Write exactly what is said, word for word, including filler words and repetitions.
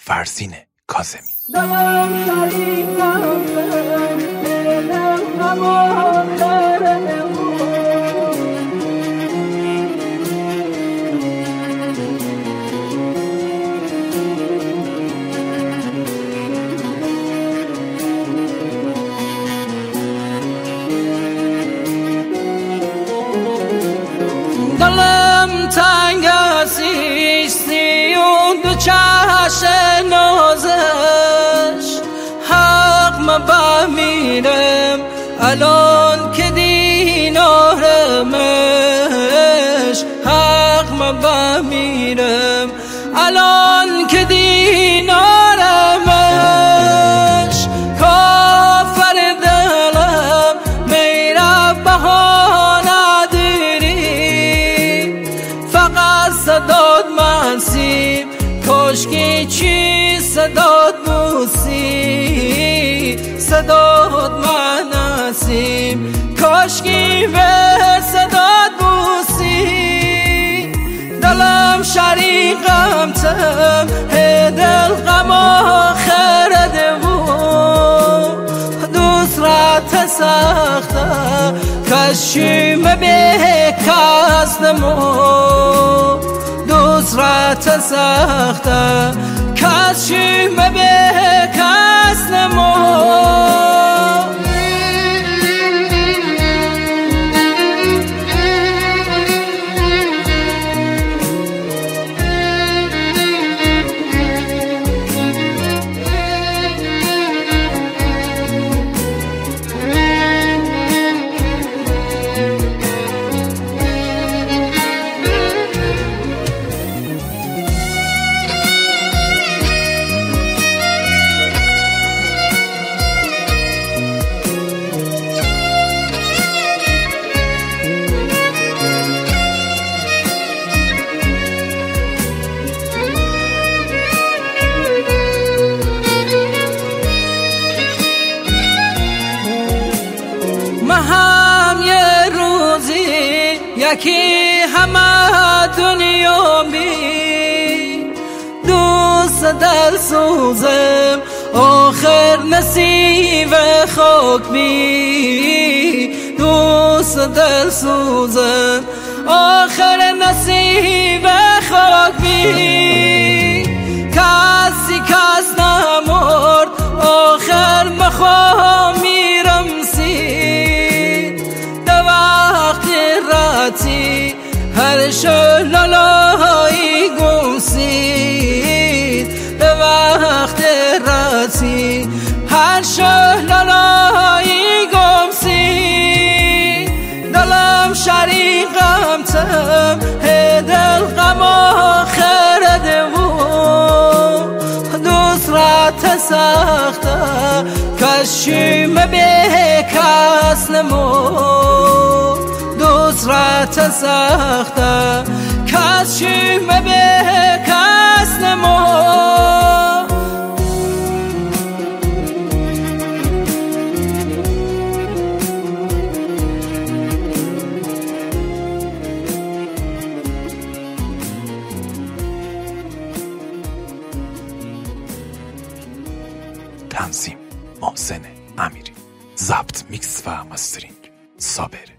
فرزین کاظمی. دلم شریکم دلم غم آخر دلم تنگ سیستی و دو چش نازش حق بمیرم الان که دینارمش حق بمیرم الان که دینارمش کافر دلم میره بهانه داری فقط صداد منسیم کاشکی چی صداد موسی صداد من نسیم کاشکی به صداد موسی دلم شریقم تم دل غم آخر دمو دوست را تسخته کشیم به کس نمو دوست را تسخته کشیم به کس نمو هم یه روزی یکی همه دنیا بی دوست دل سوزم آخر نصیب خاک بی دوست دل سوزم آخر نصیب خاک بی کسی کس نمرد آخر مخواه میرم هر شلالایی گمسید به وقت راتی هر شلالایی گمسید دلم شریقم تم دل غم آخر دمو دوست را تسخته کشیم به کس نمو دوست را تسخته کشیم به کس نمو تنظیم محسن امیری، ضبط میکس و مسترینگ صابر.